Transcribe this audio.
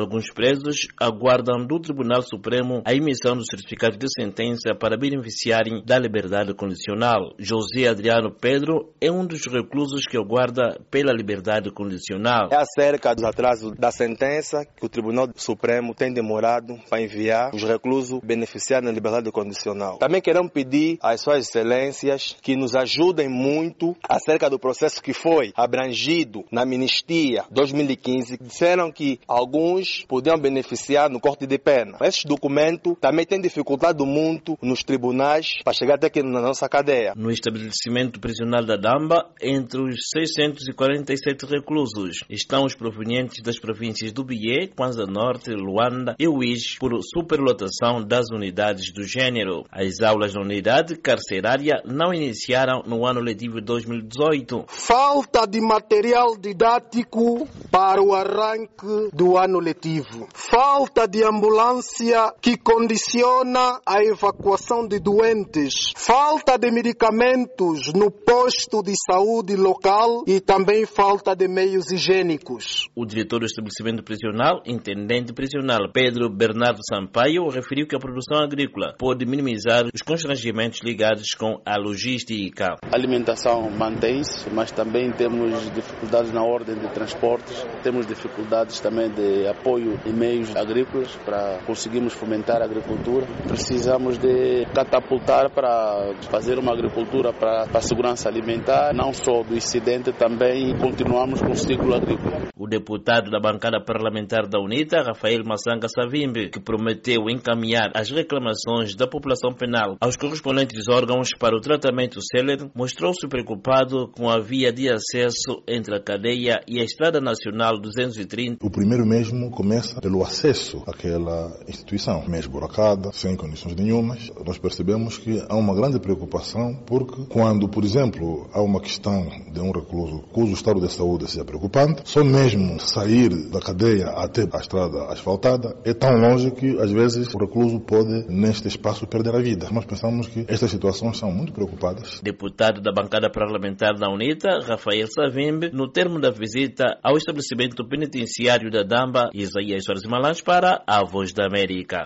Alguns presos aguardam do Tribunal Supremo a emissão do certificado de sentença para beneficiarem da liberdade condicional. José Adriano Pedro é um dos reclusos que aguarda pela liberdade condicional. É acerca dos atrasos da sentença que o Tribunal Supremo tem demorado para enviar os reclusos beneficiados da liberdade condicional. Também queremos pedir às suas excelências que nos ajudem muito acerca do processo que foi abrangido na Anistia 2015. Disseram que alguns podiam beneficiar no corte de pena. Esses documentos também têm dificultado muito nos tribunais para chegar até aqui na nossa cadeia. No estabelecimento prisional da Damba, entre os 647 reclusos, estão os provenientes das províncias do Bié, Kwanza Norte, Luanda e Uís, por superlotação das unidades do gênero. As aulas na unidade carcerária não iniciaram no ano letivo 2018. Falta de material didático para o arranque do ano letivo. Falta de ambulância que condiciona a evacuação de doentes. Falta de medicamentos no posto de saúde local e também falta de meios higiênicos. O diretor do estabelecimento prisional, intendente prisional Pedro Bernardo Sampaio, referiu que a produção agrícola pode minimizar os constrangimentos ligados com a logística. A alimentação mantém-se, mas também temos dificuldades na ordem de transportes, temos dificuldades também de apoio em meios agrícolas para conseguirmos fomentar a agricultura. Precisamos de catapultar para fazer uma agricultura para a segurança alimentar, não só do incidente, também continuamos com o ciclo agrícola. O deputado da bancada parlamentar da UNITA, Rafael Massanga Savimbi, que prometeu encaminhar as reclamações da população penal aos correspondentes órgãos para o tratamento célere, mostrou-se preocupado com a via de acesso entre a cadeia e a Estrada Nacional 230. O primeiro mesmo começa pelo acesso àquela instituição, meio esburacada, sem condições nenhumas. Nós percebemos que há uma grande preocupação porque quando, por exemplo, há uma questão de um recluso cujo estado de saúde seja preocupante, só mesmo sair da cadeia até a estrada asfaltada é tão longe que às vezes o recluso pode neste espaço perder a vida. Nós pensamos que estas situações são muito preocupadas. Deputado da bancada parlamentar da UNITA, Rafael Savimbi, no termo da visita ao estabelecimento penitenciário da Damba, Isaías Soares Malans para a Voz da América.